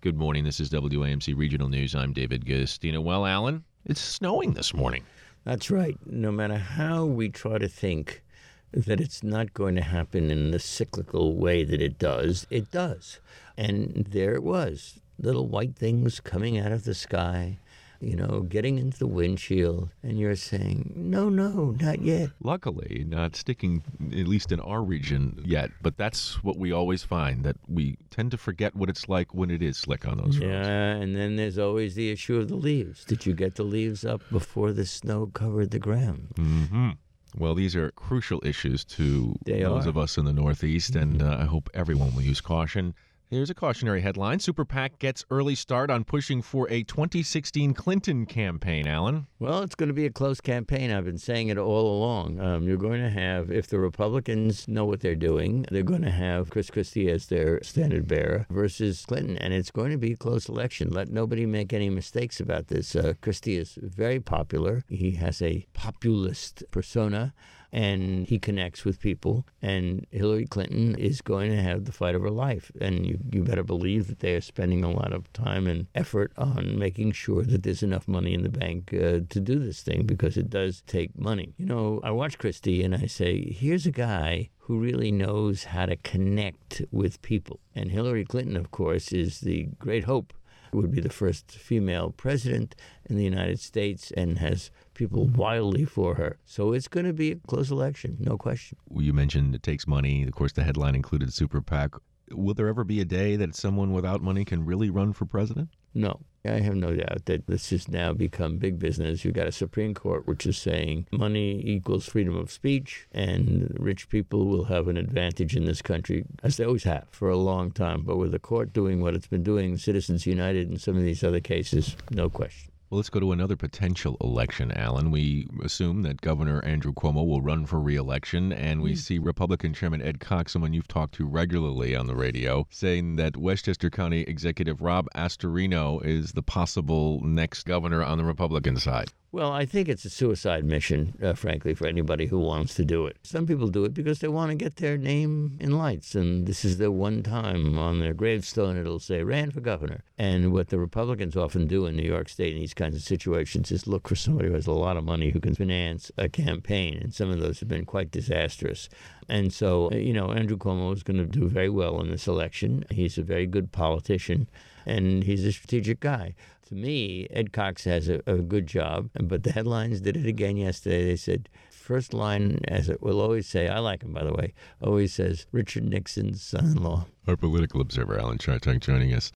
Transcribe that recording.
Good morning. This is WAMC Regional News. I'm David Gustina. Well, Alan, it's snowing this morning. That's right. No matter how we try to think that it's not going to happen in the cyclical way that it does. And there it was, little white things coming out of the sky, getting into the windshield, and you're saying, no, not yet. Luckily, not sticking, at least in our region yet, but that's what we always find, that we tend to forget what it's like when it is slick on those roads. Yeah, and then there's always the issue of the leaves. Did you get the leaves up before the snow covered the ground? Mm-hmm. Well, these are crucial issues to those of us in the Northeast, and I hope everyone will use caution. Here's a cautionary headline. Super PAC gets early start on pushing for a 2016 Clinton campaign, Alan. Well, it's going to be a close campaign. I've been saying it all along. You're going to have, if the Republicans know what they're doing, they're going to have Chris Christie as their standard bearer versus Clinton, and it's going to be a close election. Let nobody make any mistakes about this. Christie is very popular. He has a populist persona, and he connects with people. And Hillary Clinton is going to have the fight of her life. And you better believe that they are spending a lot of time and effort on making sure that there's enough money in the bank to do this thing, because it does take money. I watch Christie and I say, here's a guy who really knows how to connect with people. And Hillary Clinton, of course, is the great hope. Would be the first female president in the United States and has people wildly for her. So it's going to be a close election, no question. You mentioned it takes money. Of course, the headline included Super PAC. Will there ever be a day that someone without money can really run for president? No. I have no doubt that this has now become big business. You've got a Supreme Court which is saying money equals freedom of speech, and rich people will have an advantage in this country, as they always have for a long time. But with the court doing what it's been doing, Citizens United and some of these other cases, no question. Well, let's go to another potential election, Alan. We assume that Governor Andrew Cuomo will run for re-election, and we see Republican Chairman Ed Cox, someone you've talked to regularly on the radio, saying that Westchester County Executive Rob Astorino is the possible next governor on the Republican side. Well, I think it's a suicide mission, frankly, for anybody who wants to do it. Some people do it because they want to get their name in lights, and this is their one time on their gravestone. It'll say, ran for governor. And what the Republicans often do in New York State in these kinds of situations is look for somebody who has a lot of money who can finance a campaign, and some of those have been quite disastrous. And so, Andrew Cuomo is going to do very well in this election. He's a very good politician, and he's a strategic guy. To me, Ed Cox has a good job, but the headlines did it again yesterday. They said, first line, as it will always say, I like him, by the way, always says, Richard Nixon's son-in-law. Our political observer, Alan Chartek, joining us.